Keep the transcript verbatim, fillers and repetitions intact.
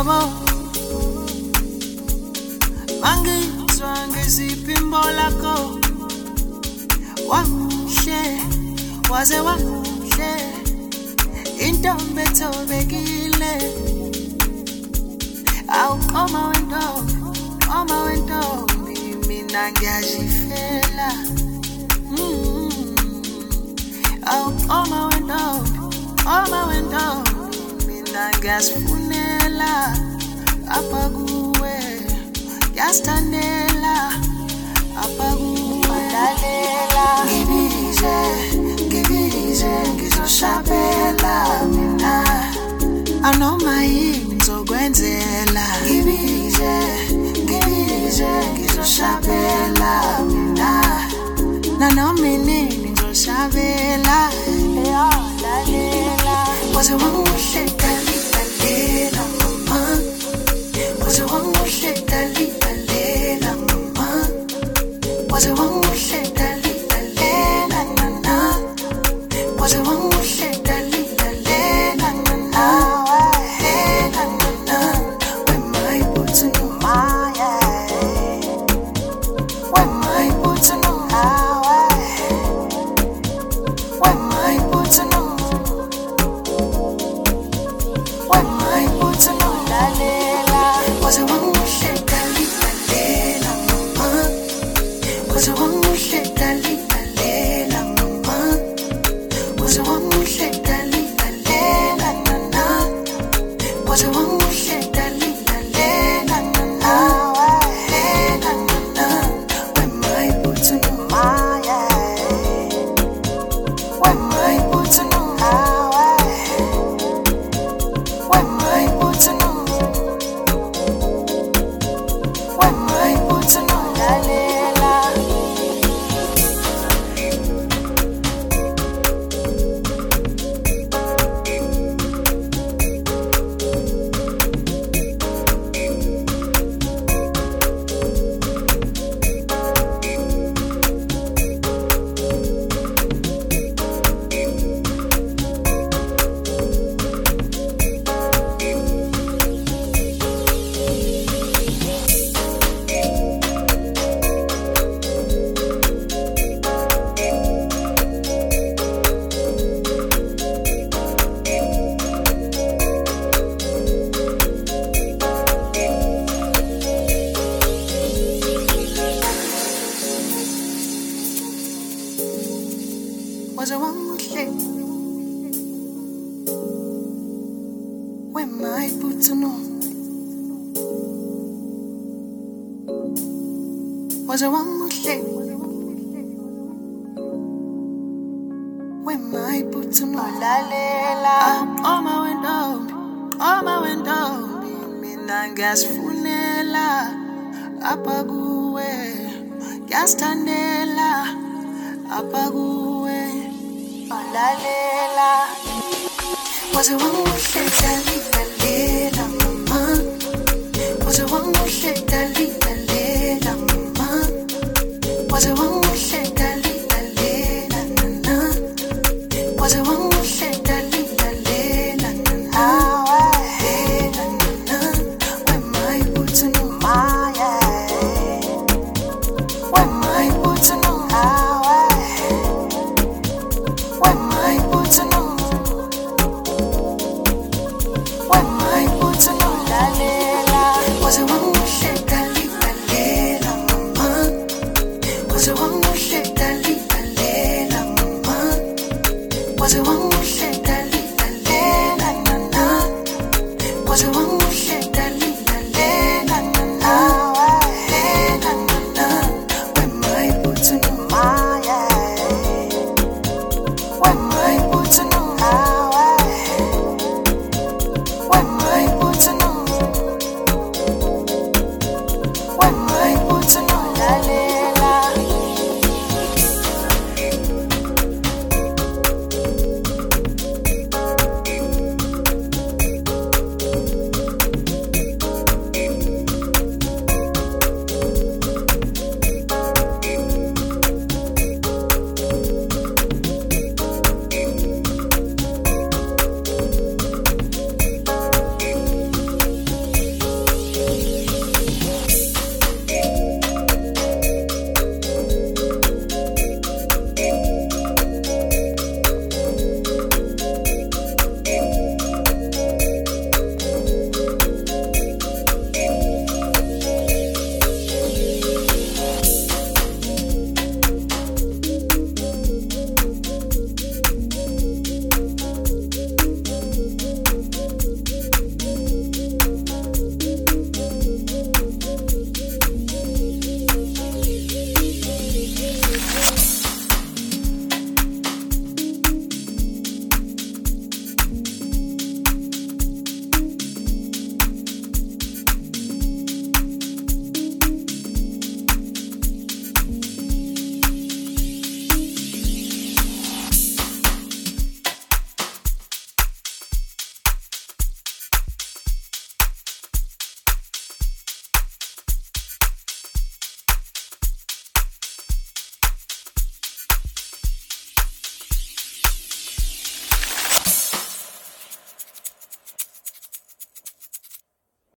yabo mangizwa ngizipimbo lakho wamuhle waze wamuhle intombi ethobekile awuqoma wentombi qoma wentombi mina ngiyajifela awuqoma wentombi qoma wentombi mina ngiyazifunela apha kuwe ngiyazithandela apha kuwe lalela ngibize ngibize ngizoshabela mina anoma yini ngizokwenzela ngibize ngibize ngizoshabela mina nanoma inini ngizoshabela lalela waze wamuhle dali lalela mama waze wamuhle dali lalela mama waze wamuhle dali lalela nana waze wamuhle dali lalela nana lela nana when my boots in my when my boots in when my boots in when my boots in lalela waze wamuhle dali lalela mama waze wamuhle dali lalela mama waze wamuhle dali lalela nana waze wamuhle dali lalela nana lela nana when my boots in my when my boots in when my boots in when my boots in lalela waze wamuhle when my boots on waze wamuhle when my boots on lalela qoma wentombi qoma wentombi mina ngiyazifunela apha kuwe ngiyazithandela apha kuwe lalela waze wamuhle dali